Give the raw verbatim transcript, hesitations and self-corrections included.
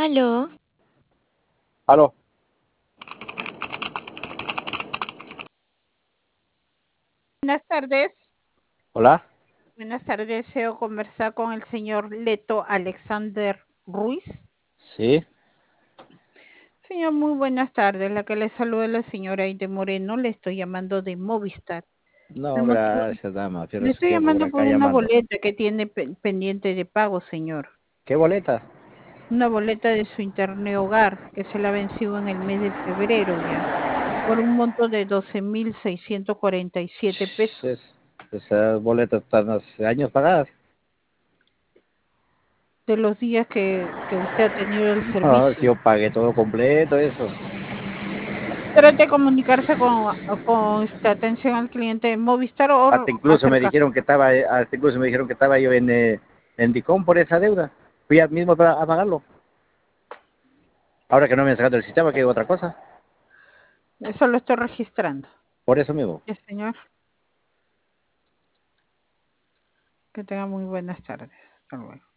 Aló, Aló, Buenas tardes. hola. Buenas tardes. Deseo conversar con el señor Leto Alexander Ruiz. Sí, Señor, muy buenas tardes. La que le saluda es la señora Aide Moreno. Le estoy llamando de Movistar. El no, motivo, gracias, dama. Pierde le su estoy tiempo por llamando por acá una llamando. boleta que tiene pe- pendiente de pago, señor. ¿Qué boleta? Una boleta de su internet hogar que se la ha vencido en el mes de febrero ya, por un monto de doce mil seiscientos cuarenta y siete Ch, pesos. es- esas boletas están hace años pagadas. De los días que, que usted ha tenido el No, si servicio. yo pagué todo completo, eso. Trate de comunicarse con, con esta atención al cliente de Movistar Hasta o incluso me acerca. dijeron que estaba, hasta incluso me dijeron que estaba yo en, eh, en Dicom por esa deuda. Fui al mismo para a pagarlo. Ahora que no me han sacado del sistema, que hay otra cosa. Eso lo estoy registrando. Por eso mismo. Ya, señor. Que tenga muy buenas tardes. Hasta luego.